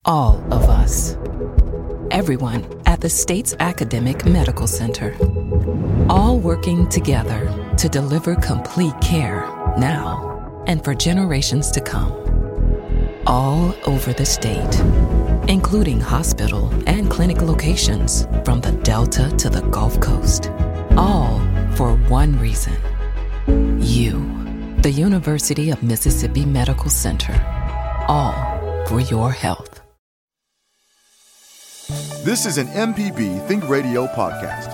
All of us. Everyone at the state's academic medical center. All working together to deliver complete care now and for generations to come. All over the state, including hospital and clinic locations from the Delta to the Gulf Coast. All for one reason. You, the University of Mississippi Medical Center. All for your health. This is an MPB Think Radio podcast.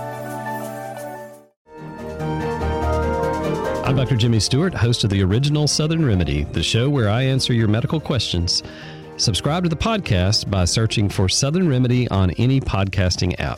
I'm Dr. Jimmy Stewart, host of the original Southern Remedy, the show where I answer your medical questions. Subscribe to the podcast by searching for Southern Remedy on any podcasting app.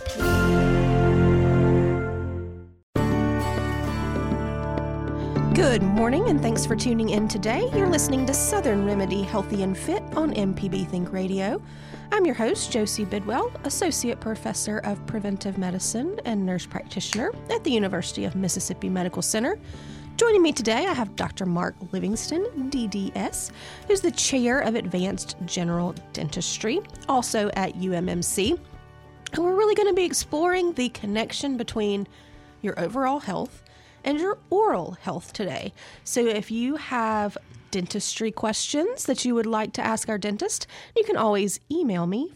Good morning, and thanks for tuning in today. You're listening to Southern Remedy Healthy and Fit on MPB Think Radio. I'm your host, Josie Bidwell, Associate Professor of Preventive Medicine and Nurse Practitioner at the University of Mississippi Medical Center. Joining me today, I have Dr. Mark Livingston, DDS, who's the Chair of Advanced General Dentistry, also at UMMC. And we're really going to be exploring the connection between your overall health and your oral health today. So if you have dentistry questions that you would like to ask our dentist, you can always email me,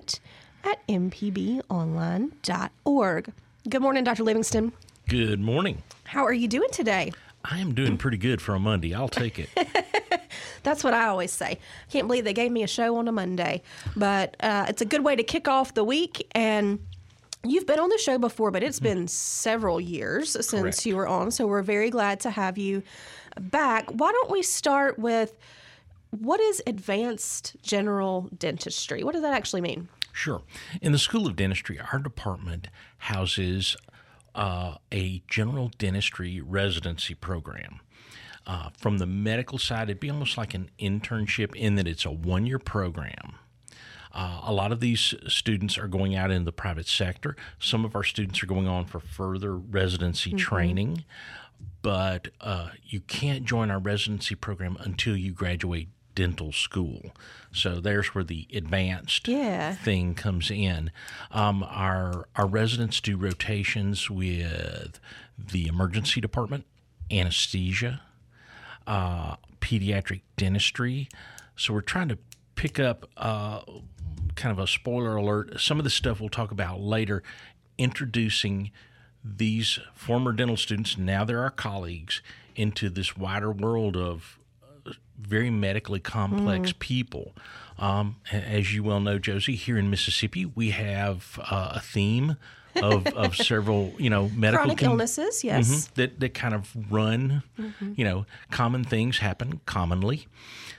fit@mpbonline.org. Good morning, Dr. Livingston. Good morning. How are you doing today? I am doing pretty good for a Monday. I'll take it. That's what I always say. Can't believe they gave me a show on a Monday. But it's a good way to kick off the week. And you've been on the show before, but it's been several years since Correct. you were on. So we're very glad to have you back. Why don't we start with, what is advanced general dentistry? What does that actually mean? Sure. In the School of Dentistry, our department houses a general dentistry residency program. From the medical side, it'd be almost like an internship in that it's a one-year program. A lot of these students are going out in the private sector. Some of our students are going on for further residency training, but you can't join our residency program until you graduate dental school. So there's where the advanced thing comes in. Our residents do rotations with the emergency department, anesthesia, pediatric dentistry. So we're trying to pick up kind of a spoiler alert. Some of the stuff we'll talk about later, introducing these former dental students, now they're our colleagues, into this wider world of very medically complex people. As you well know, Josie, here in Mississippi, we have a theme of several, medical Chronic illnesses, yes. that kind of run, common things happen commonly.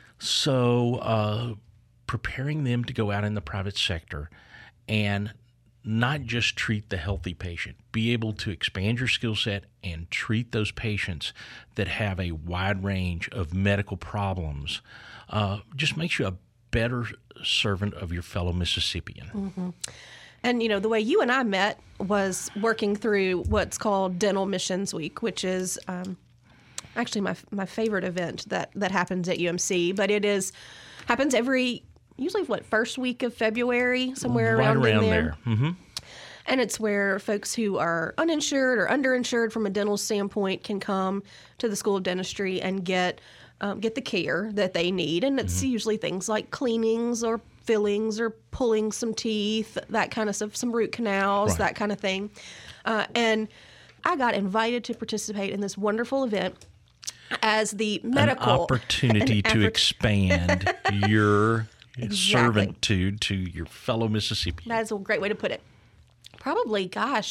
So preparing them to go out in the private sector and not just treat the healthy patient, be able to expand your skill set and treat those patients that have a wide range of medical problems, just makes you a better servant of your fellow Mississippian. And, the way you and I met was working through what's called Dental Missions Week, which is actually my favorite event that happens at UMC. But it happens usually first week of February, somewhere Right around around in there. Mm-hmm. And it's where folks who are uninsured or underinsured from a dental standpoint can come to the School of Dentistry and get the care that they need. And it's usually things like cleanings or fillings or pulling some teeth, that kind of stuff, some root canals, Right. that kind of thing. And I got invited to participate in this wonderful event as the medical... An opportunity to expand your Exactly. servitude to your fellow Mississippians. That is a great way to put it. Probably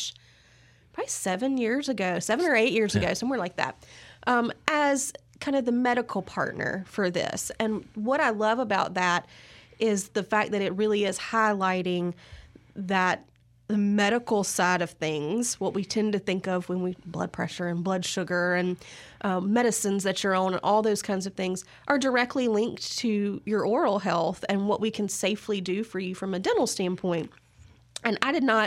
7 years ago, 7 or 8 years ago, somewhere like that, as kind of the medical partner for this. And what I love about that is the fact that it really is highlighting that the medical side of things, what we tend to think of when we blood pressure and blood sugar and medicines that you're on and all those kinds of things are directly linked to your oral health and what we can safely do for you from a dental standpoint. And I did not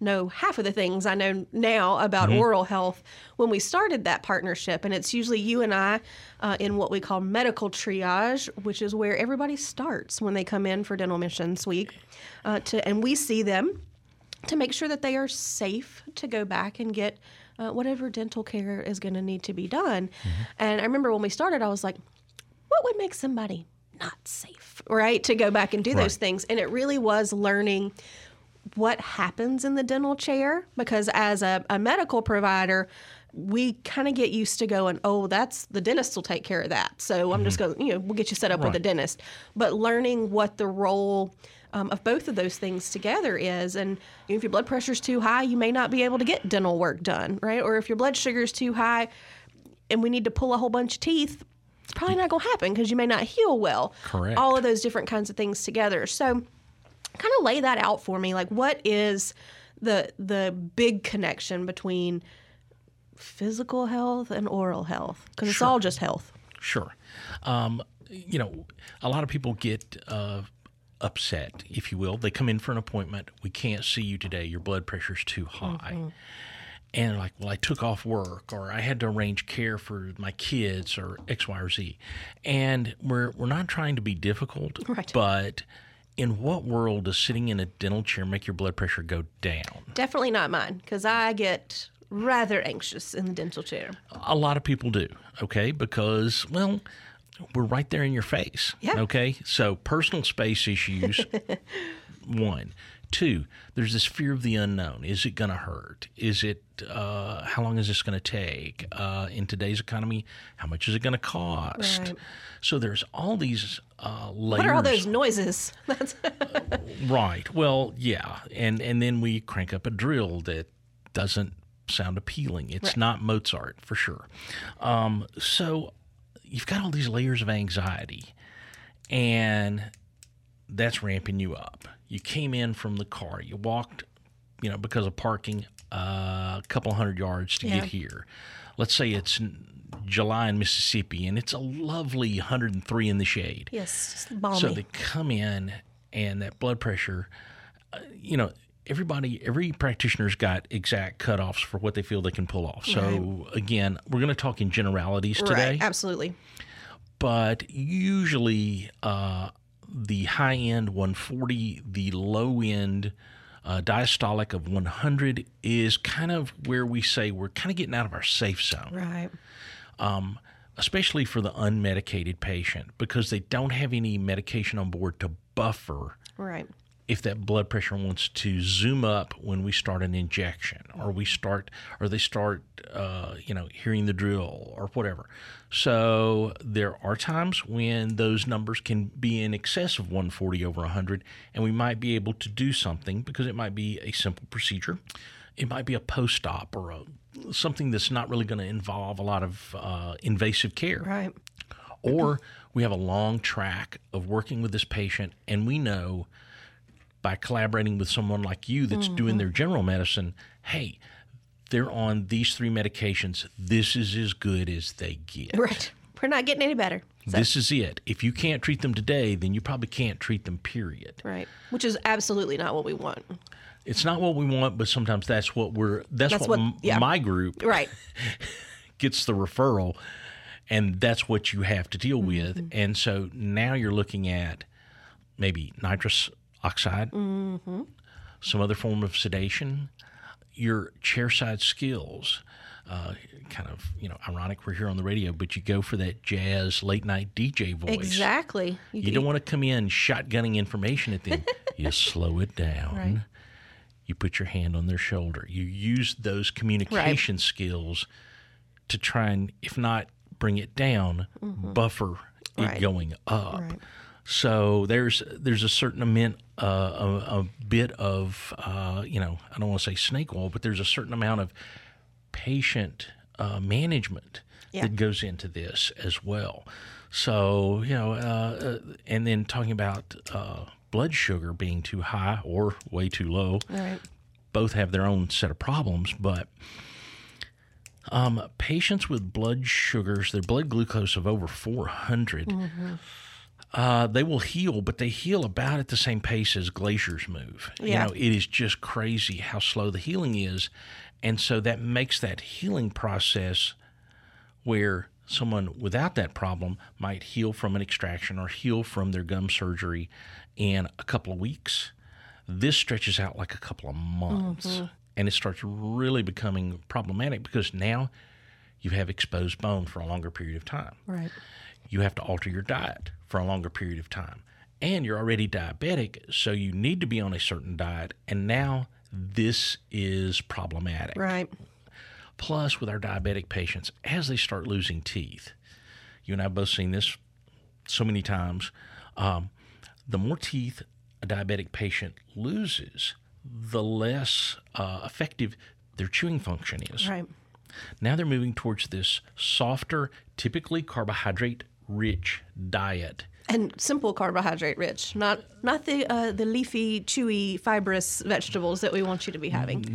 know half of the things I know now about oral health when we started that partnership. And it's usually you and I in what we call medical triage, which is where everybody starts when they come in for Dental Missions Week. And we see them to make sure that they are safe to go back and get whatever dental care is going to need to be done. And I remember when we started, I was like, what would make somebody not safe, right, to go back and do those things? And it really was learning what happens in the dental chair, because as a medical provider, we kind of get used to going, oh, that's the dentist will take care of that. So I'm just going, we'll get you set up with a dentist. But learning what the role of both of those things together is, and if your blood pressure is too high, you may not be able to get dental work done, right? Or if your blood sugar is too high and we need to pull a whole bunch of teeth, it's probably not going to happen because you may not heal well. Correct. All of those different kinds of things together. So kind of lay that out for me. Like, what is the big connection between physical health and oral health? Because it's all just health. Sure. A lot of people get upset, if you will. They come in for an appointment. We can't see you today. Your blood pressure's too high. And like, well, I took off work, or I had to arrange care for my kids, or X, Y, or Z. And we're not trying to be difficult, but in what world does sitting in a dental chair make your blood pressure go down? Definitely not mine, because I get rather anxious in the dental chair. A lot of people do, okay? Because, well, we're right there in your face, okay? So personal space issues, one. Two, there's this fear of the unknown. Is it going to hurt? Is it, how long is this going to take? In today's economy, how much is it going to cost? Right. So there's all these layers. What are all those noises? Right. Well, yeah. And then we crank up a drill that doesn't sound appealing. It's not Mozart, for sure. So you've got all these layers of anxiety, and that's ramping you up. You came in from the car. You walked, because of parking, a couple hundred yards to get here. Let's say it's July in Mississippi, and it's a lovely 103 in the shade. Yes, balmy. So they come in, and that blood pressure, every practitioner's got exact cutoffs for what they feel they can pull off. So, again, we're going to talk in generalities today. Right, absolutely. But usually the high-end 140, the low-end diastolic of 100 is kind of where we say we're kind of getting out of our safe zone. Right. Especially for the unmedicated patient, because they don't have any medication on board to buffer if that blood pressure wants to zoom up when we start an injection, or they start hearing the drill or whatever. So there are times when those numbers can be in excess of 140 over 100, and we might be able to do something, because it might be a simple procedure. It might be a post-op, or something that's not really going to involve a lot of invasive care. Right. Or we have a long track of working with this patient, and we know by collaborating with someone like you that's doing their general medicine, hey, they're on these 3 medications. This is as good as they get. Right. We're not getting any better. So. This is it. If you can't treat them today, then you probably can't treat them, period. Right. Which is absolutely not what we want. It's not what we want, but sometimes that's what my group gets the referral, and that's what you have to deal with. And so now you're looking at maybe nitrous oxide, some other form of sedation, your chairside skills. Kind of, ironic we're here on the radio, but you go for that jazz late night DJ voice. Exactly. You don't want to come in shotgunning information at them. You slow it down. Right. You put your hand on their shoulder. You use those communication skills to try and, if not bring it down, buffer it going up. Right. So there's a certain amount, a bit of, I don't want to say snake oil, but there's a certain amount of patient management that goes into this as well. So, and then talking about blood sugar being too high or way too low, both have their own set of problems, but patients with blood sugars, their blood glucose of over 400, They will heal, but they heal about at the same pace as glaciers move. Yeah. It is just crazy how slow the healing is. And so that makes that healing process where someone without that problem might heal from an extraction or heal from their gum surgery in a couple of weeks. This stretches out like a couple of months, and it starts really becoming problematic because now you have exposed bone for a longer period of time. Right. You have to alter your diet for a longer period of time. And you're already diabetic, so you need to be on a certain diet, and now this is problematic. Right. Plus, with our diabetic patients, as they start losing teeth, you and I have both seen this so many times, the more teeth a diabetic patient loses, the less effective their chewing function is. Right. Now they're moving towards this softer, typically carbohydrate-rich diet. And simple carbohydrate rich, not the leafy, chewy, fibrous vegetables that we want you to be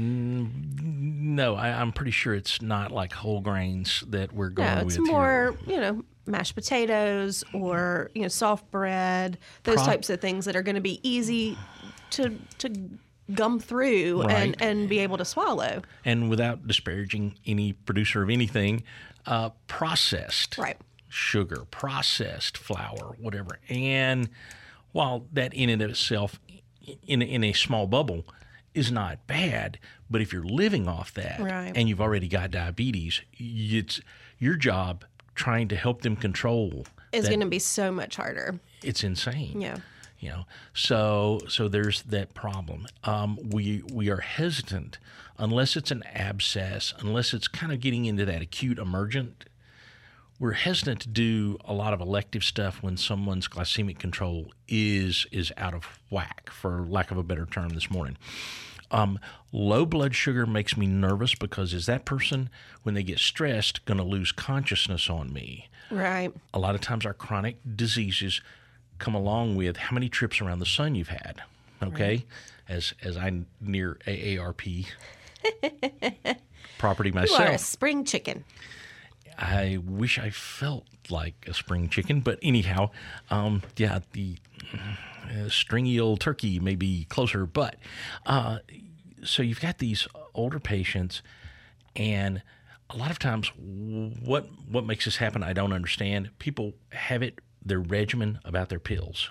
having. No, I'm pretty sure it's not like whole grains that we're going with. It's more, mashed potatoes or soft bread, those types of things that are going to be easy to gum through and be able to swallow. And without disparaging any producer of anything, processed. Right. Sugar, processed flour, whatever. And while that in and of itself, in a small bubble, is not bad, but if you're living off that and you've already got diabetes, it's your job trying to help them control. It's going to be so much harder. It's insane. Yeah. So there's that problem. We are hesitant unless it's an abscess, unless it's kind of getting into that acute emergent. We're hesitant to do a lot of elective stuff when someone's glycemic control is out of whack, for lack of a better term this morning. Low blood sugar makes me nervous because is that person, when they get stressed, going to lose consciousness on me? Right. A lot of times our chronic diseases come along with how many trips around the sun you've had, okay? Right. As I near AARP property myself. You are a spring chicken. I wish I felt like a spring chicken, but anyhow, the stringy old turkey may be closer. But so you've got these older patients, and a lot of times, what makes this happen? I don't understand. People have their regimen about their pills.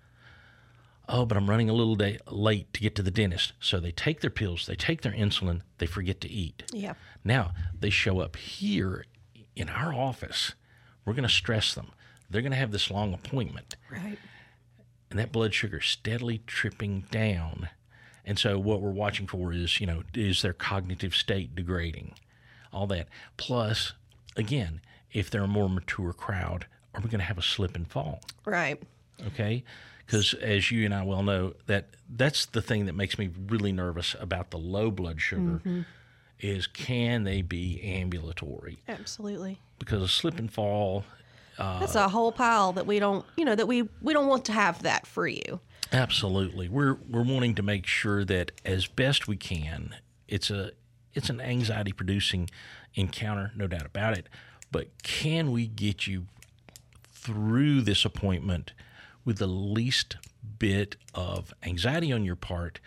Oh, but I'm running a little day late to get to the dentist. So they take their pills, they take their insulin, they forget to eat. Yeah. Now they show up here in our office. We're going to stress them. They're going to have this long appointment. Right. And that blood sugar steadily tripping down. And so what we're watching for is, is their cognitive state degrading? All that. Plus, again, if they're a more mature crowd, are we going to have a slip and fall? Right. Okay? Because as you and I well know, that's the thing that makes me really nervous about the low blood sugar is can they be ambulatory? Absolutely. Because a slip and fall... that's a whole pile that we don't, that we don't want to have that for you. Absolutely. We're wanting to make sure that as best we can, it's an anxiety-producing encounter, no doubt about it, but can we get you through this appointment with the least bit of anxiety on your part?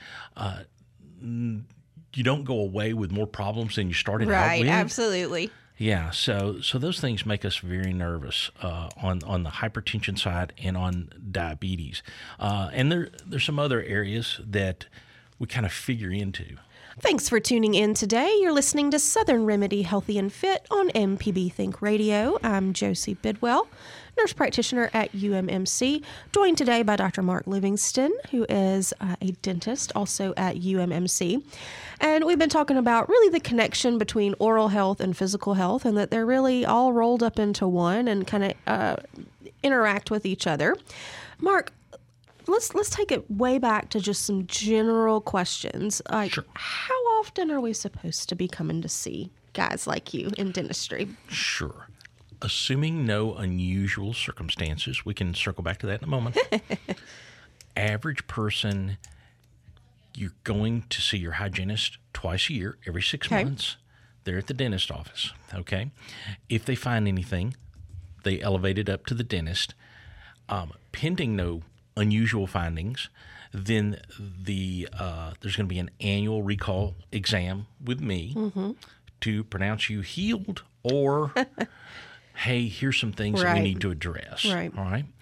You don't go away with more problems than you started out with. Right, absolutely. Yeah, so those things make us very nervous on the hypertension side and on diabetes. And there's some other areas that we kind of figure into. Thanks for tuning in today. You're listening to Southern Remedy Healthy and Fit on MPB Think Radio. I'm Josie Bidwell, nurse practitioner at UMMC, joined today by Dr. Mark Livingston, who is a dentist also at UMMC. And we've been talking about really the connection between oral health and physical health, and that they're really all rolled up into one and kind of interact with each other. Mark, let's take it way back to just some general questions. Like, Sure. How often are we supposed to be coming to see guys like you in dentistry? Sure. Assuming no unusual circumstances, we can circle back to that in a moment. Average person, you're going to see your hygienist twice a year, every 6 months. They're at the dentist office, okay? If they find anything, they elevate it up to the dentist. Pending no unusual findings, then there's going to be an annual recall exam with me to pronounce you healed or, hey, here's some things that we need to address. Right. All right.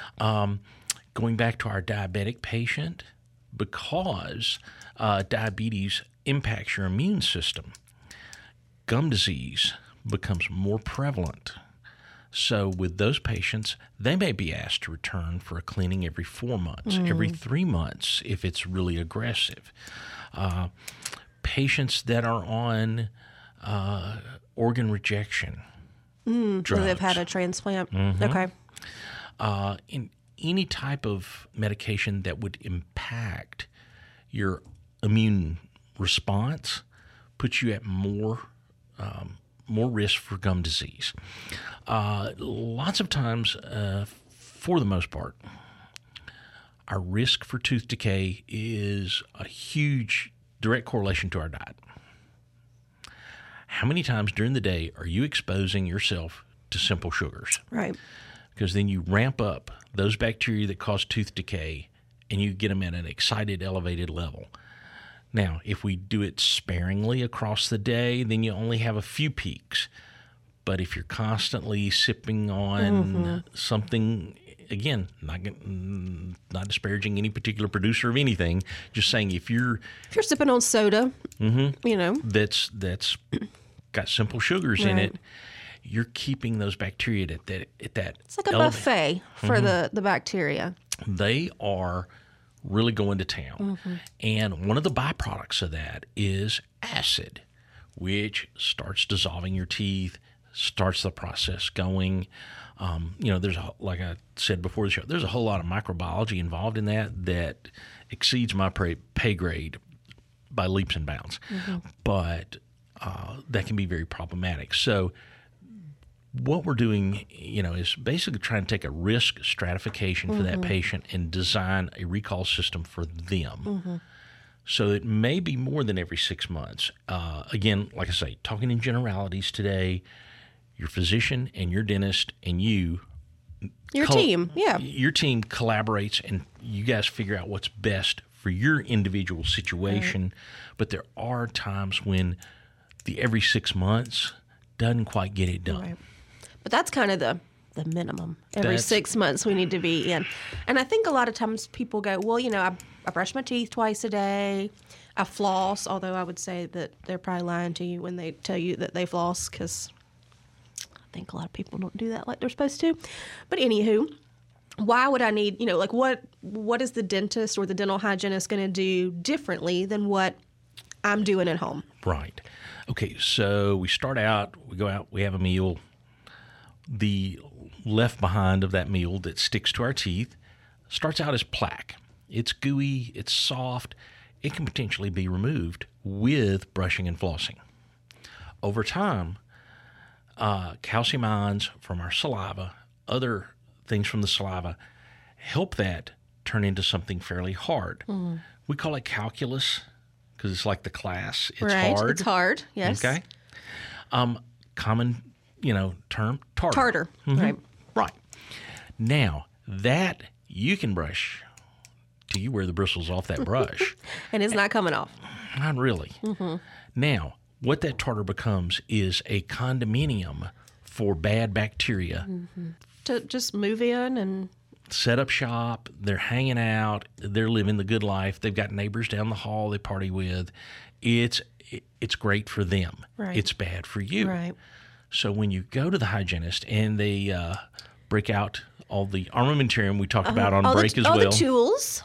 Going back to our diabetic patient, because diabetes impacts your immune system, gum disease becomes more prevalent. So with those patients, they may be asked to return for a cleaning every 4 months, every 3 months if it's really aggressive. Patients that are on organ rejection drugs. So they've had a transplant. Okay. In any type of medication that would impact your immune response puts you at more risk for gum disease. Lots of times, for the most part, our risk for tooth decay is a huge direct correlation to our diet. How many times during the day are you exposing yourself to simple sugars? Right. Because then you ramp up those bacteria that cause tooth decay and you get them at an excited, elevated level. Now, if we do it sparingly across the day, then you only have a few peaks. But if you're constantly sipping on something, again, not disparaging any particular producer of anything, just saying if you're sipping on soda, that's got simple sugars in it, you're keeping those bacteria at that. It's like a buffet for the bacteria. They are really going to town. And one of the byproducts of that is acid, which starts dissolving your teeth, starts the process going. There's, like I said before the show, there's a whole lot of microbiology involved in that exceeds my pay grade by leaps and bounds. But that can be very problematic. So what we're doing, is basically trying to take a risk stratification for that patient and design a recall system for them. So it may be more than every 6 months. Again, like I say, talking in generalities today, your physician and your dentist and your team collaborates and you guys figure out what's best for your individual situation. But there are times when the every 6 months doesn't quite get it done. Right. But that's kind of the minimum. Every 6 months we need to be in. And I think a lot of times people go, well, I brush my teeth twice a day. I floss, although I would say that they're probably lying to you when they tell you that they floss, because I think a lot of people don't do that like they're supposed to. But anywho, why would I need, what is the dentist or the dental hygienist going to do differently than what I'm doing at home? Right. Okay, so we start out, we go out, we have a meal. The left behind of that meal that sticks to our teeth starts out as plaque. It's gooey, it's soft. It can potentially be removed with brushing and flossing. Over time, calcium ions from our saliva, other things from the saliva, help that turn into something fairly hard. We call it calculus because it's like the class. It's hard. It's hard, yes. Okay. Common term, tartar. Right. Right. Now, that you can brush till you wear the bristles off that brush. And it's not coming off. Not really. Now, what that tartar becomes is a condominium for bad bacteria. To just move in and set up shop. They're hanging out. They're living the good life. They've got neighbors down the hall they party with. It's great for them. Right. It's bad for you. Right. So when you go to the hygienist and they break out all the armamentarium we talked about on break as well. All the tools.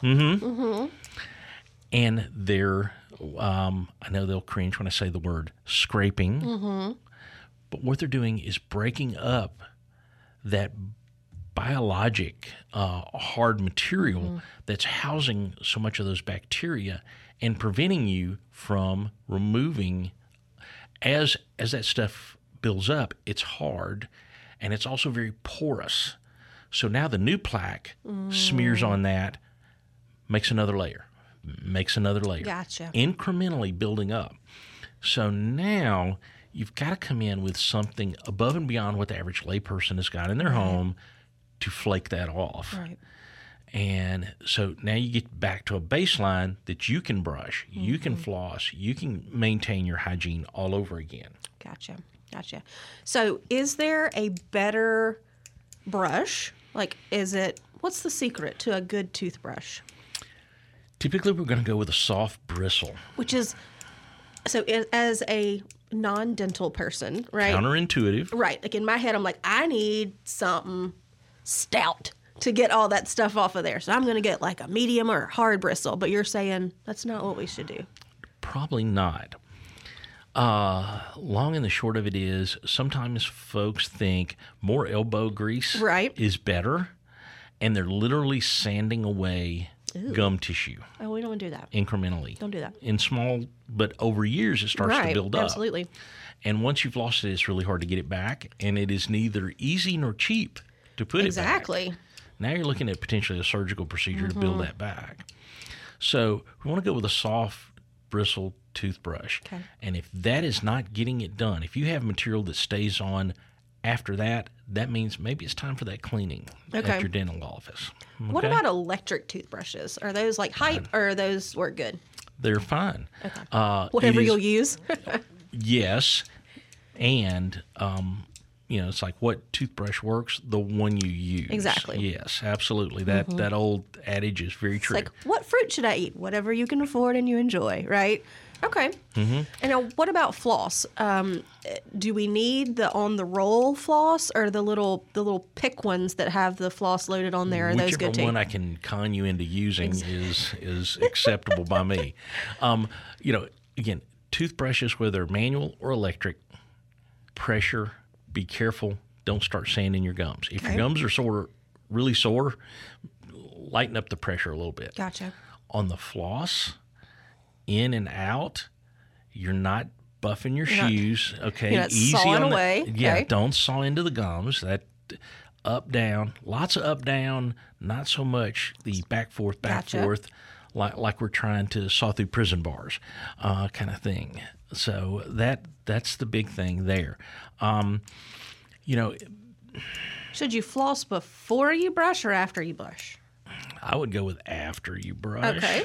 And they're, I know they'll cringe when I say the word scraping, but what they're doing is breaking up that biologic hard material that's housing so much of those bacteria and preventing you from removing, as that stuff builds up, it's hard and it's also very porous. So now the new plaque smears on that, makes another layer. Gotcha. Incrementally building up. So now you've got to come in with something above and beyond what the average layperson has got in their home to flake that off. Right. And so now you get back to a baseline that you can brush, you can floss, you can maintain your hygiene all over again. Gotcha. So is there a better brush? Like, what's the secret to a good toothbrush? Typically, we're going to go with a soft bristle. Which is, so as a non-dental person, right? Counterintuitive. Right. Like in my head, I'm like, I need something stout to get all that stuff off of there. So I'm going to get like a medium or hard bristle. But you're saying that's not what we should do. Probably not. Long and the short of it is sometimes folks think more elbow grease is better, and they're literally sanding away gum tissue. Oh, we don't want to do that. Incrementally. Don't do that. In small, but over years it starts to build up. Absolutely. And once you've lost it, it's really hard to get it back, and it is neither easy nor cheap to put it back. Exactly. Now you're looking at potentially a surgical procedure to build that back. So we want to go with a soft bristle toothbrush. Okay. And if that is not getting it done, if you have material that stays on after that, that means maybe it's time for that cleaning at your dental office. Okay? What about electric toothbrushes? Are those like hype or those work good? They're fine. Okay. Whatever you'll use. Yes. And, it's like what toothbrush works, the one you use. Exactly. Yes, absolutely. That old adage is very true. It's like, what fruit should I eat? Whatever you can afford and you enjoy, right? Okay. And now, what about floss? Do we need the on the roll floss or the little pick ones that have the floss loaded on there? Are those good too? Whichever one I can con you into using is acceptable by me. Again, toothbrushes, whether manual or electric, pressure. Be careful. Don't start sanding your gums. If your gums are really sore, lighten up the pressure a little bit. Gotcha. On the floss, in and out, you're not buffing your shoes. Okay, you're not easy sawing on the, away. Yeah, Okay. Don't saw into the gums. That up down, lots of up down. Not so much the back forth, Gotcha. like we're trying to saw through prison bars, kind of thing. So that's the big thing there. Should you floss before you brush or after you brush? I would go with after you brush. Okay.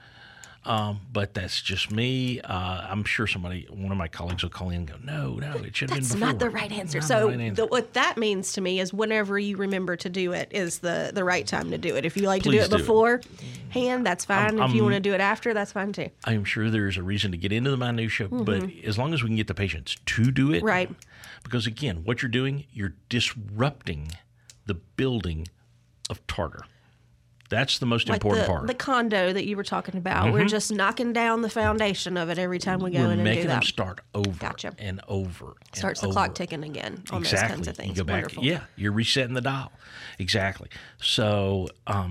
But that's just me. I'm sure one of my colleagues will call in and go, no, it should have been That's before. not the right answer. Not So the right answer. what that means to me is whenever you remember to do it is the right time to do it. If you like to do Please it do it. beforehand, that's fine. If you want to do it after, that's fine too. I am sure there's a reason to get into the minutia, but as long as we can get the patients to do it. Right. Because, again, what you're doing, you're disrupting the building of tartar. That's the most important part. The condo that you were talking about, we're just knocking down the foundation of it every time we go We're in and do making them that. start over Gotcha. and over. Starts and the clock over. ticking again on Exactly. those kinds of things. You go back. Wonderful. Yeah, you're resetting the dial. Exactly. So,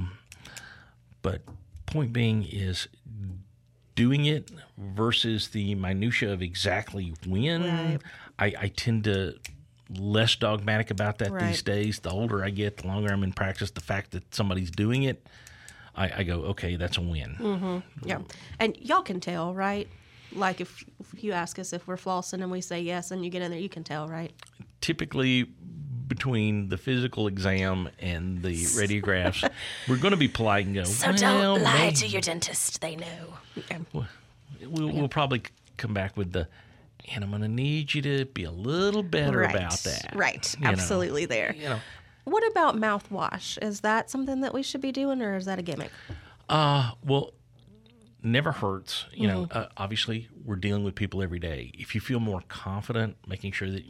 but point being is doing it versus the minutia of exactly when. Right. I tend to less dogmatic about that Right. these days. The older I get, the longer I'm in practice. The fact that somebody's doing it, I go, okay, that's a win. Yeah. And y'all can tell, right? Like if you ask us if we're flossing and we say yes and you get in there, you can tell, right? Typically, between the physical exam and the radiographs, we're going to be polite and go, well, maybe. your dentist. They know. We'll probably come back with and I'm going to need you to be a little better about that. Right. You know. Absolutely there. What about mouthwash? Is that something that we should be doing or is that a gimmick? Well, never hurts. Obviously, we're dealing with people every day. If you feel more confident, making sure that,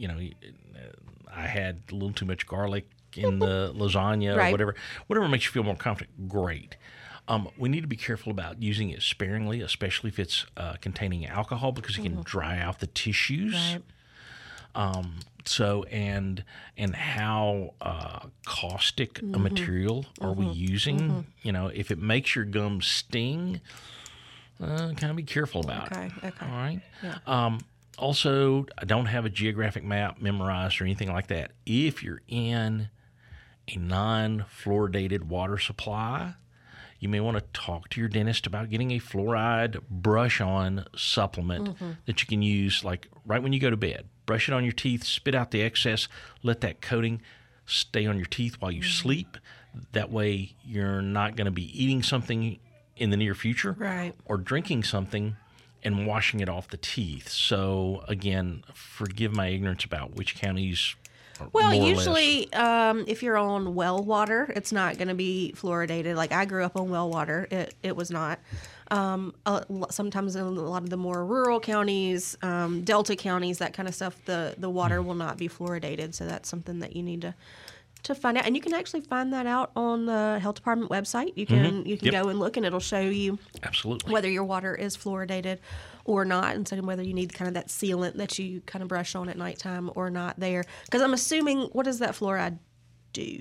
I had a little too much garlic in the lasagna Right. or whatever makes you feel more confident, great. We need to be careful about using it sparingly, especially if it's containing alcohol, because it can dry out the tissues. Right. So and how caustic a material are we using? If it makes your gums sting, kind of be careful about it. Okay. All right. Yeah. Also, I don't have a geographic map memorized or anything like that. If you're in a non-fluoridated water supply, you may want to talk to your dentist about getting a fluoride brush-on supplement that you can use like right when you go to bed. Brush it on your teeth, spit out the excess, let that coating stay on your teeth while you sleep. That way you're not going to be eating something in the near future Right. or drinking something and washing it off the teeth. So, again, forgive my ignorance about which counties are Well, more or less. usually, if you're on well water, it's not going to be fluoridated. Like I grew up on well water, it was not. Sometimes in a lot of the more rural counties, Delta counties, that kind of stuff, the water will not be fluoridated. So that's something that you need to find out. And you can actually find that out on the health department website. You can Yep. go and look, and it'll show you Absolutely. whether your water is fluoridated or not, and so whether you need kind of that sealant that you kind of brush on at nighttime or not there. Because I'm assuming, what does that fluoride do?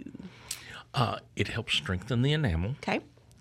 It helps strengthen the enamel, Okay.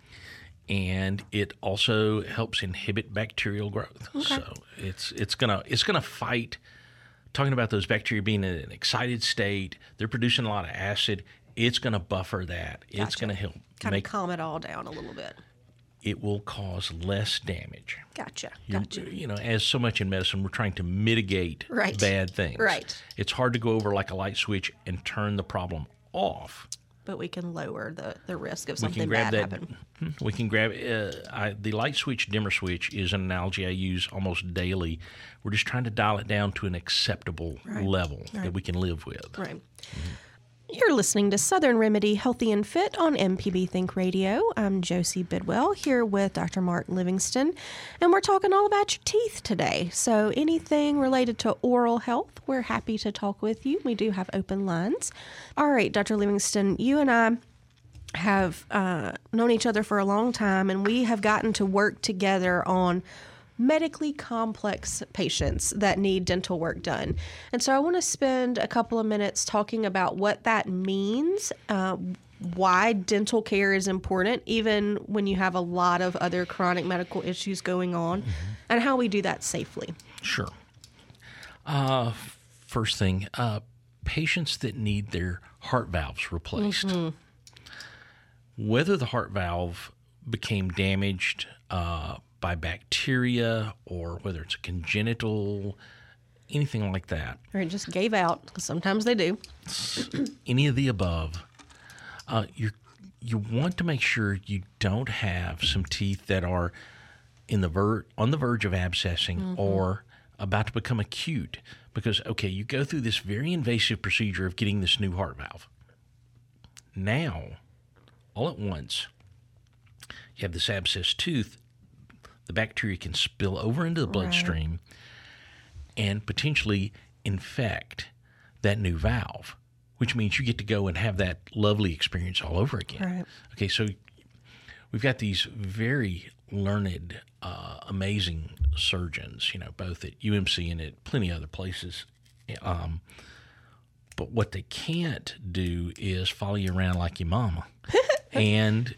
and it also helps inhibit bacterial growth. So it's gonna fight. Talking about those bacteria being in an excited state, they're producing a lot of acid. It's gonna buffer that. It's Gotcha. gonna help Kind of make. calm it all down a little bit. It will cause less damage. Gotcha. You know, as so much in medicine, we're trying to mitigate Right. bad things. Right. It's hard to go over like a light switch and turn the problem off. But we can lower the risk of We something can grab bad that. happening. We can grab the light switch, dimmer switch is an analogy I use almost daily. We're just trying to dial it down to an acceptable level that we can live with. Right. You're listening to Southern Remedy Healthy and Fit on MPB Think Radio. I'm Josie Bidwell here with Dr. Mark Livingston, and we're talking all about your teeth today. So anything related to oral health, we're happy to talk with you. We do have open lines. All right, Dr. Livingston, you and I have known each other for a long time, and we have gotten to work together on medically complex patients that need dental work done. And so I want to spend a couple of minutes talking about what that means, why dental care is important, even when you have a lot of other chronic medical issues going on, and how we do that safely. Sure. First thing, patients that need their heart valves replaced. Whether the heart valve became damaged by bacteria or whether it's a congenital, anything like that, Or it just gave out, because sometimes they do. any of the above, you want to make sure you don't have some teeth that are on the verge of abscessing or about to become acute. Because, okay, you go through this very invasive procedure of getting this new heart valve. Now, all at once, you have this abscessed tooth. The bacteria can spill over into the bloodstream and potentially infect that new valve, which means you get to go and have that lovely experience all over again. Right. Okay, so we've got these very learned, amazing surgeons, both at UMC and at plenty of other places. But what they can't do is follow you around like your mama. and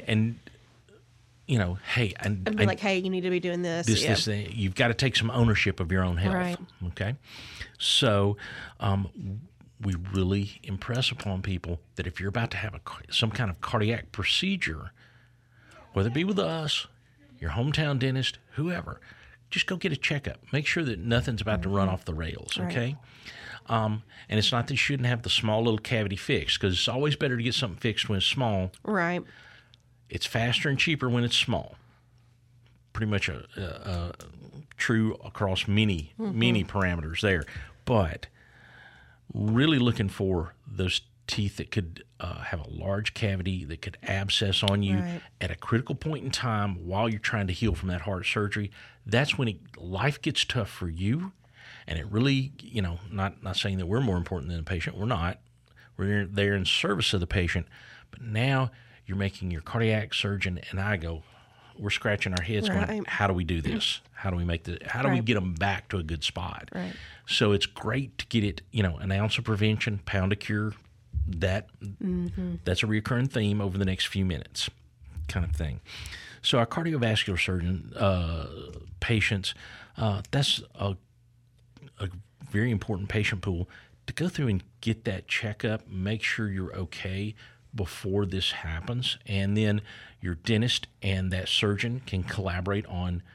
hey, And be like, hey, you need to be doing this. this thing. You've got to take some ownership of your own health. Right. Okay. So we really impress upon people that if you're about to have some kind of cardiac procedure, whether it be with us, your hometown dentist, whoever, just go get a checkup. Make sure that nothing's about to run off the rails. Okay. And it's not that you shouldn't have the small little cavity fixed, because it's always better to get something fixed when it's small. Right. It's faster and cheaper when it's small. Pretty much a true across many parameters there. But really looking for those teeth that could have a large cavity, that could abscess on you at a critical point in time while you're trying to heal from that heart surgery. That's when life gets tough for you. And it really, not saying that we're more important than the patient. We're not. We're there in service of the patient. But now you're making your cardiac surgeon and I we're scratching our heads going, how do we do this? How do we make this? How do we get them back to a good spot? Right. So it's great to get it, an ounce of prevention, pound of cure. That's a recurring theme over the next few minutes kind of thing. So our cardiovascular surgeon patients, that's a very important patient pool to go through and get that checkup, make sure you're okay before this happens, and then your dentist and that surgeon can collaborate on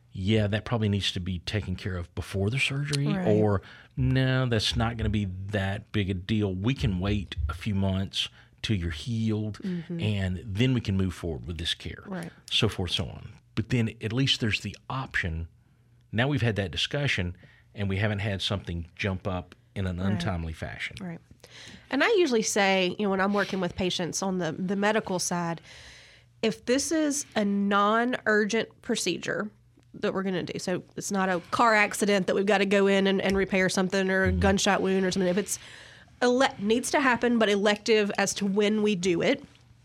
yeah, that probably needs to be taken care of before the surgery, Right. or no, that's not going to be that big a deal. We can wait a few months till you're healed, and then we can move forward with this care, Right. so forth, so on. But then at least there's the option. Now we've had that discussion, and we haven't had something jump up in an untimely fashion. Right. And I usually say, when I'm working with patients on the medical side, if this is a non-urgent procedure that we're going to do, so it's not a car accident that we've got to go in and repair something, or a gunshot wound or something, if it's needs to happen but elective as to when we do it,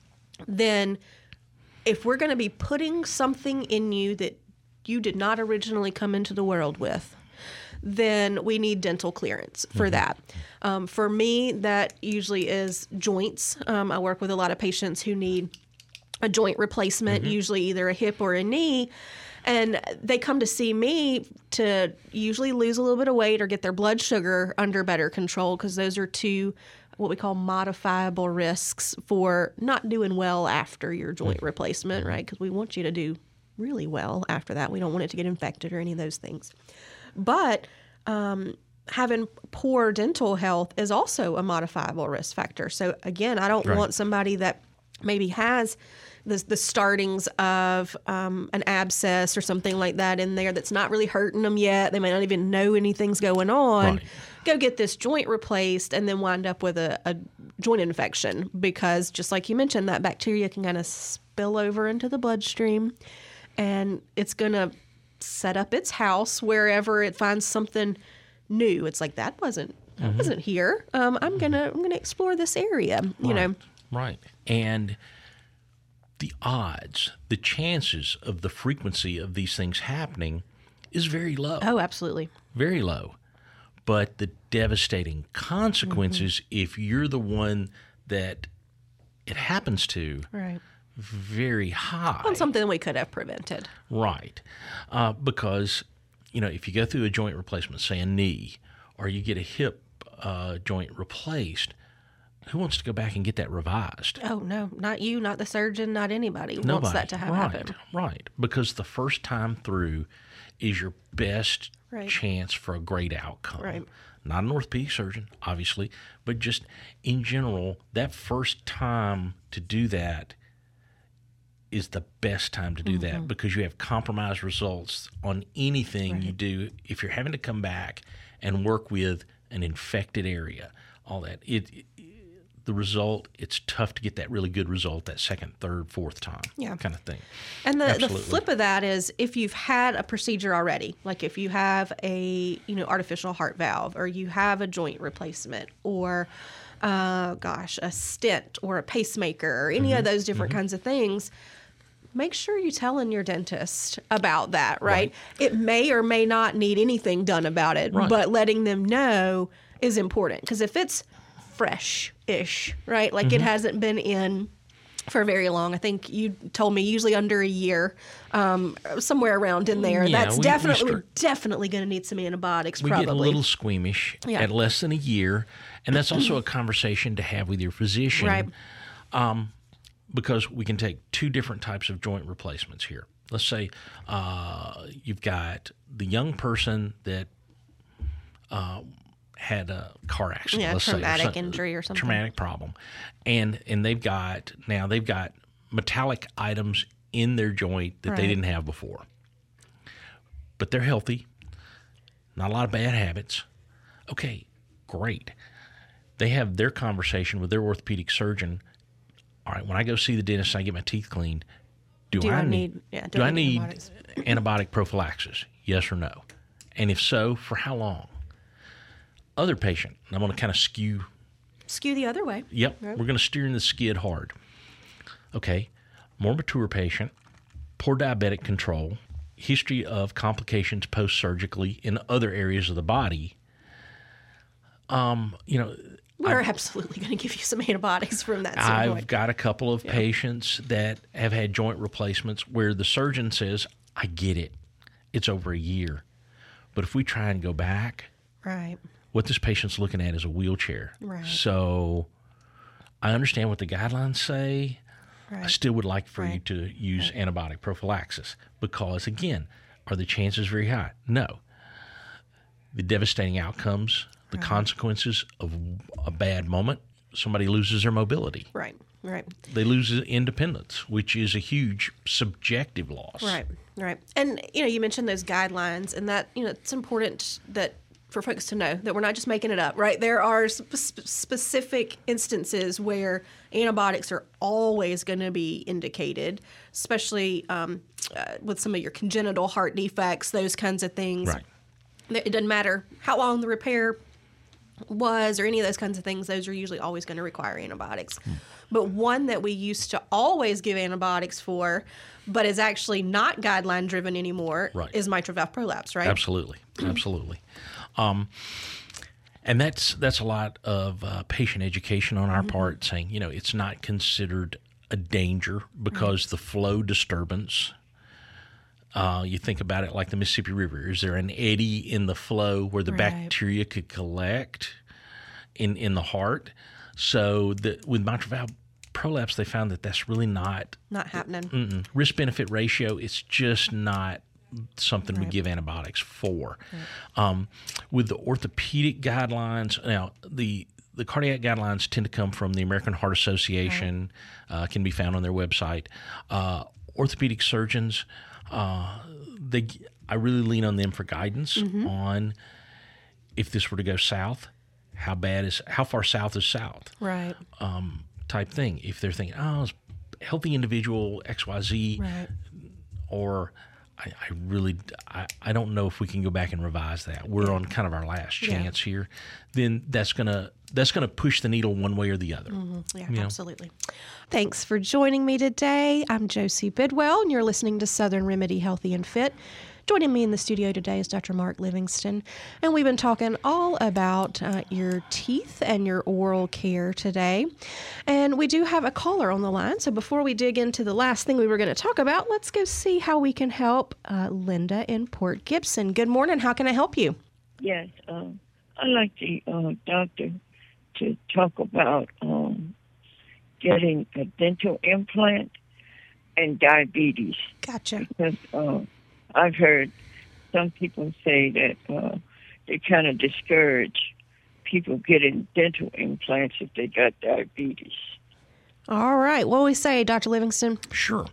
then if we're going to be putting something in you that you did not originally come into the world with, then we need dental clearance for that. For me, that usually is joints. I work with a lot of patients who need a joint replacement, usually either a hip or a knee. And they come to see me to usually lose a little bit of weight or get their blood sugar under better control, because those are two what we call modifiable risks for not doing well after your joint replacement, right? Because we want you to do really well after that. We don't want it to get infected or any of those things. But having poor dental health is also a modifiable risk factor. So again, I don't want somebody that maybe has the startings of an abscess or something like that in there that's not really hurting them yet. They may not even know anything's going on. Right. Go get this joint replaced and then wind up with a joint infection, because just like you mentioned, that bacteria can kind of spill over into the bloodstream, and it's going to set up its house wherever it finds something new. It's like, that wasn't here. I'm gonna explore this area. You know. Right. And the odds, the chances of the frequency of these things happening is very low. Oh, absolutely. Very low. But the devastating consequences, if you're the one that it happens to, Right. very high. On something we could have prevented. Right. Because, if you go through a joint replacement, say a knee, or you get a hip joint replaced, who wants to go back and get that revised? Oh, no, not you, not the surgeon, not anybody Nobody. wants that to happen. Right. Because the first time through is your best Right. chance for a great outcome. Right. Not an orthopedic surgeon, obviously, but just in general, that first time to do that is the best time to do that, because you have compromised results on anything you do. If you're having to come back and work with an infected area, all that, the result, it's tough to get that really good result that second, third, fourth time kind of thing. And the Absolutely. flip of that is, if you've had a procedure already, like if you have a artificial heart valve, or you have a joint replacement, or a stent or a pacemaker, or any of those different kinds of things, make sure you're telling your dentist about that, right? It may or may not need anything done about it, but letting them know is important, because if it's fresh-ish, right? Like it hasn't been in for very long. I think you told me usually under a year, somewhere around in there. Yeah, That's we're definitely going to need some antibiotics. We probably get a little squeamish at less than a year, and that's also a conversation to have with your physician, right? Because we can take two different types of joint replacements here. Let's say you've got the young person that had a car accident, let's traumatic say, injury or something. Traumatic problem, and they've got metallic items in their joint that they didn't have before, but they're healthy, not a lot of bad habits. Okay, great. They have their conversation with their orthopedic surgeon. All right, when I go see the dentist and I get my teeth cleaned, do I need antibiotic prophylaxis? Yes or no? And if so, for how long? Other patient, and I'm going to kind of skew the other way. Yep, Right. We're going to steer in the skid hard. Okay, more mature patient, poor diabetic control, history of complications post-surgically in other areas of the body. We're absolutely going to give you some antibiotics from that standpoint. I've got a couple of patients that have had joint replacements where the surgeon says, I get it, it's over a year. But if we try and go back, Right. what this patient's looking at is a wheelchair. Right. So I understand what the guidelines say. Right. I still would like for you to use antibiotic prophylaxis because, again, Are the chances very high? No. The devastating outcomes, the consequences of a bad moment, somebody loses their mobility. Right. They lose independence, which is a huge subjective loss. Right. And, you mentioned those guidelines, and that, it's important that for folks to know that we're not just making it up, right? There are specific instances where antibiotics are always going to be indicated, especially with some of your congenital heart defects, those kinds of things. Right. It doesn't matter how long the repair was or any of those kinds of things. Those are usually always going to require antibiotics. But one that we used to always give antibiotics for, but is actually not guideline driven anymore, is mitral valve prolapse, right? Absolutely. And that's a lot of patient education on our part, saying, it's not considered a danger because the flow disturbance. You think about it like the Mississippi River. Is there an eddy in the flow where the bacteria could collect in the heart? So with mitral valve prolapse, they found that that's really not happening. Risk-benefit ratio, it's just not something we give antibiotics for. With the orthopedic guidelines, now the cardiac guidelines tend to come from the American Heart Association, can be found on their website. Orthopedic surgeons, I really lean on them for guidance on if this were to go south, how far south is south? Right. Type thing. If they're thinking, it's a healthy individual, XYZ, or I don't know if we can go back and revise that. We're on kind of our last chance here. Then that's gonna push the needle one way or the other. Absolutely. Thanks for joining me today. I'm Josie Bidwell, and you're listening to Southern Remedy Healthy and Fit. Joining me in the studio today is Dr. Mark Livingston, and we've been talking all about your teeth and your oral care today. And we do have a caller on the line, so before we dig into the last thing we were going to talk about, let's go see how we can help Linda in Port Gibson. Good morning. How can I help you? Yes, I'd like the doctor to talk about getting a dental implant and diabetes. Gotcha. Because I've heard some people say that they kind of discourage people getting dental implants if they got diabetes. All right. What do we say, Dr. Livingston? Sure.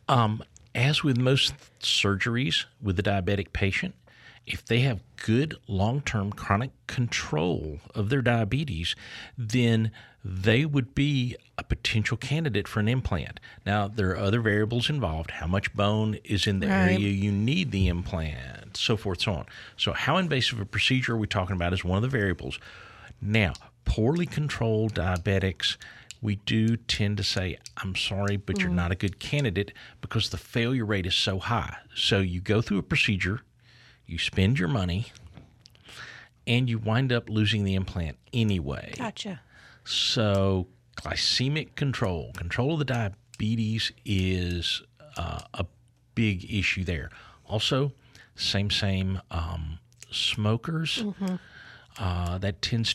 As with most surgeries with the diabetic patient, if they have good long-term chronic control of their diabetes, then they would be a potential candidate for an implant. Now, there are other variables involved. How much bone is in the area you need the implant, so forth, so on. So how invasive a procedure are we talking about is one of the variables. Now, poorly controlled diabetics, we do tend to say, I'm sorry, but you're not a good candidate because the failure rate is so high. So you go through a procedure, you spend your money, and you wind up losing the implant anyway. Gotcha. So glycemic control of the diabetes is a big issue there. Also, same smokers. That tends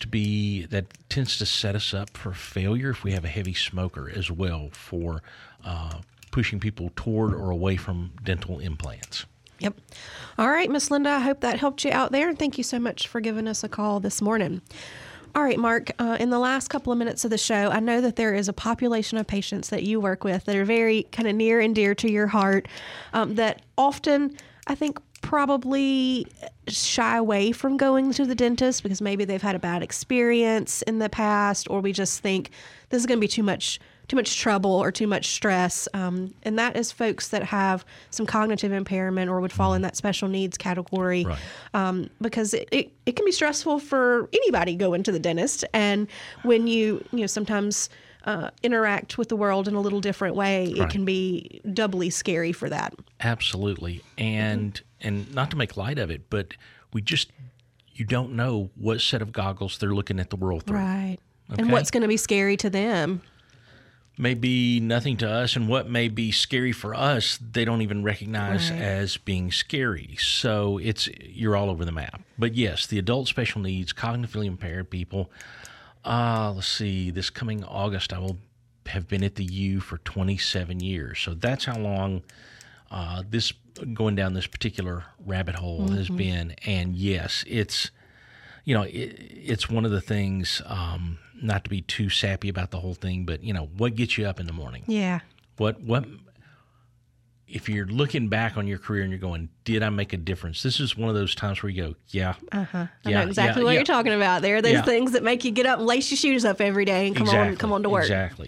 to set us up for failure if we have a heavy smoker as well for pushing people toward or away from dental implants. Yep. All right, Miss Linda, I hope that helped you out there. And thank you so much for giving us a call this morning. All right, Mark, in the last couple of minutes of the show, I know that there is a population of patients that you work with that are very kind of near and dear to your heart that often, I think, probably shy away from going to the dentist because maybe they've had a bad experience in the past, or we just think this is going to be too much trouble or too much stress. And that is folks that have some cognitive impairment or would fall in that special needs category, because it can be stressful for anybody going to the dentist. And when you sometimes interact with the world in a little different way, it can be doubly scary for that. Absolutely. And not to make light of it, but you don't know what set of goggles they're looking at the world through. Right. Okay? And what's going to be scary to them. May be nothing to us, and what may be scary for us, they don't even recognize as being scary. So you're all over the map. But yes, the adult special needs, cognitively impaired people. Let's see, this coming August, I will have been at the U for 27 years. So that's how long this going down this particular rabbit hole has been, and yes, it's it's one of the things. Not to be too sappy about the whole thing, but what gets you up in the morning? Yeah. What if you're looking back on your career and you're going, did I make a difference? This is one of those times where you go, yeah. I know exactly what you're talking about. There are those things that make you get up and lace your shoes up every day and come on to work. Exactly.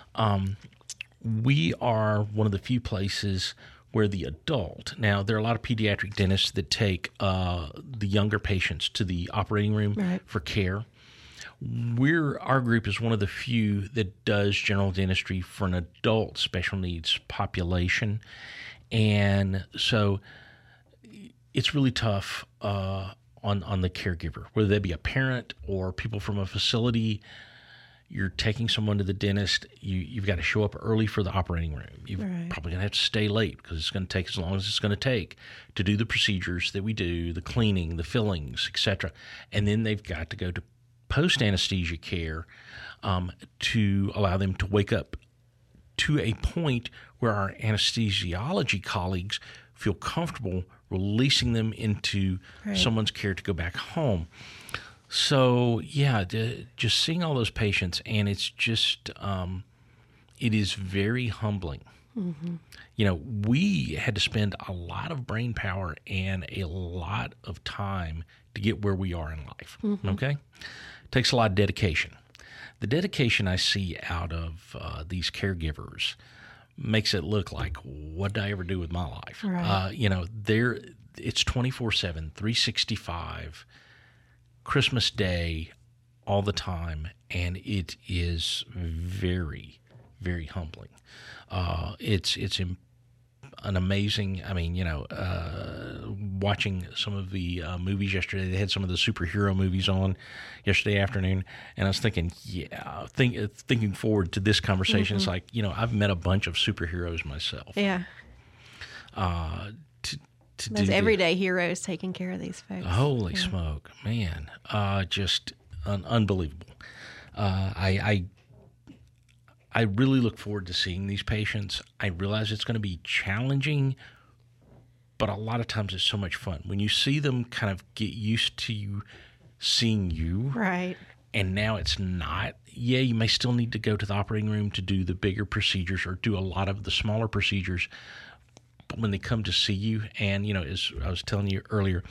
We are one of the few places where the adult, now there are a lot of pediatric dentists that take the younger patients to the operating room for care. Our group is one of the few that does general dentistry for an adult special needs population. And so it's really tough on the caregiver, whether they be a parent or people from a facility. You're taking someone to the dentist, you've got to show up early for the operating room. You're probably going to have to stay late because it's going to take as long as it's going to take to do the procedures that we do, the cleaning, the fillings, etc. And then they've got to go to post-anesthesia care to allow them to wake up to a point where our anesthesiology colleagues feel comfortable releasing them into someone's care to go back home. So, just seeing all those patients, and it's just, it is very humbling. Mm-hmm. We had to spend a lot of brain power and a lot of time to get where we are in life, okay? Takes a lot of dedication. The dedication I see out of these caregivers makes it look like, what did I ever do with my life? Right. It's 24/7, 365, Christmas Day, all the time, and it is very, very humbling. It's an amazing, watching some of the movies yesterday, they had some of the superhero movies on yesterday afternoon, and I was thinking, thinking forward to this conversation, it's like, I've met a bunch of superheroes myself. Yeah. Those everyday heroes taking care of these folks. Holy smoke, man. Just unbelievable. I really look forward to seeing these patients. I realize it's going to be challenging, but a lot of times it's so much fun. When you see them kind of get used to you seeing you. Right. And now it's not. Yeah, you may still need to go to the operating room to do the bigger procedures or do a lot of the smaller procedures. But when they come to see you, and, as I was telling you earlier,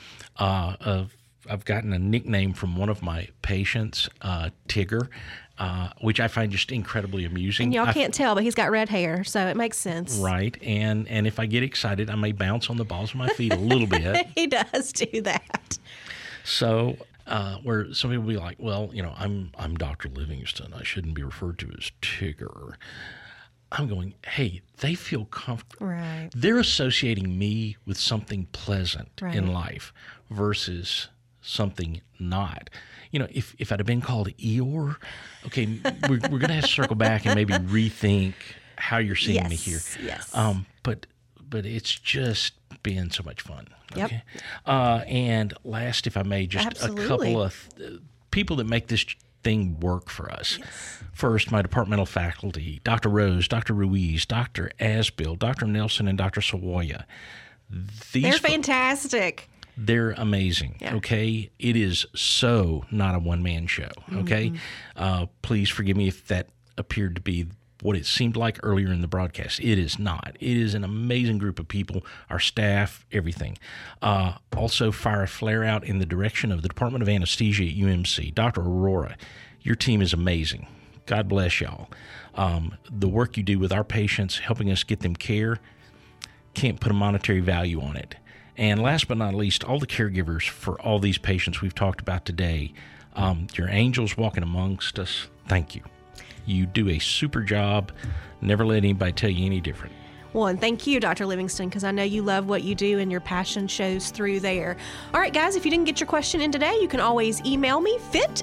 I've gotten a nickname from one of my patients, Tigger, which I find just incredibly amusing. And y'all can't tell, but he's got red hair, so it makes sense. Right. And if I get excited, I may bounce on the balls of my feet a little bit. He does do that. So where some people will be like, well, I'm Dr. Livingston. I shouldn't be referred to as Tigger. I'm going, hey, they feel comfortable. Right. They're associating me with something pleasant in life versus something not. If I'd have been called Eeyore, okay, we're going to have to circle back and maybe rethink how you're seeing me here. Yes. But it's just been so much fun. Yep. Okay. And last, if I may, just a couple of people that make this thing work for us. Yes. First, my departmental faculty, Dr. Rose, Dr. Ruiz, Dr. Asbill, Dr. Nelson, and Dr. Sawaya. They're fantastic. They're amazing, okay? It is so not a one-man show, okay? Please forgive me if that appeared to be what it seemed like earlier in the broadcast. It is not. It is an amazing group of people, our staff, everything. Also, fire a flare out in the direction of the Department of Anesthesia at UMC. Dr. Aurora, your team is amazing. God bless y'all. The work you do with our patients, helping us get them care, can't put a monetary value on it. And last but not least, all the caregivers for all these patients we've talked about today, your angels walking amongst us, thank you. You do a super job. Never let anybody tell you any different. Well, and thank you, Dr. Livingston, because I know you love what you do and your passion shows through there. All right, guys, if you didn't get your question in today, you can always email me,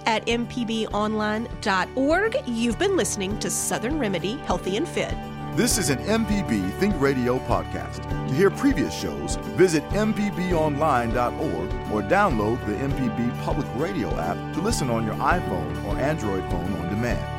fit@mpbonline.org. You've been listening to Southern Remedy Healthy and Fit. This is an MPB Think Radio podcast. To hear previous shows, visit mpbonline.org or download the MPB Public Radio app to listen on your iPhone or Android phone on demand.